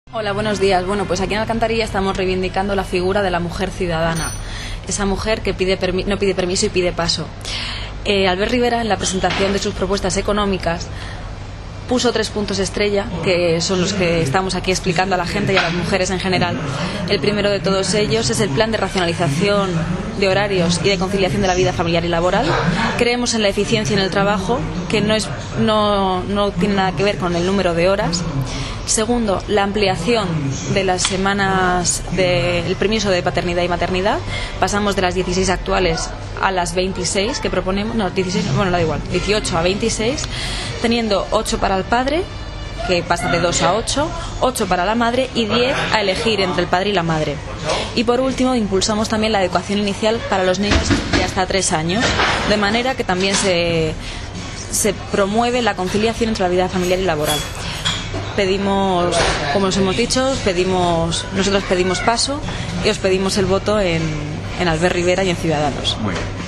Hola, buenos días. Bueno, pues aquí en Alcantarilla estamos reivindicando la figura de la mujer ciudadana, esa mujer que no pide permiso y pide paso. Albert Rivera, en la presentación de sus propuestas económicas, puso 3 puntos estrella, que son los que estamos aquí explicando a la gente y a las mujeres en general. El primero de todos ellos es el plan de racionalización de horarios y de conciliación de la vida familiar y laboral. Creemos en la eficiencia en el trabajo, que no tiene nada que ver con el número de horas. Segundo, la ampliación de las semanas del permiso de paternidad y maternidad. Pasamos de las 16 actuales a las 26 que proponemos, 18 a 26, teniendo 8 para el padre, que pasa de 2 a 8, 8 para la madre y 10 a elegir entre el padre y la madre. Y por último, impulsamos también la educación inicial para los niños de hasta 3 años, de manera que también se promueve la conciliación entre la vida familiar y laboral. Pedimos, como os hemos dicho, nosotros pedimos paso y os pedimos el voto en Albert Rivera y en Ciudadanos. Muy bien.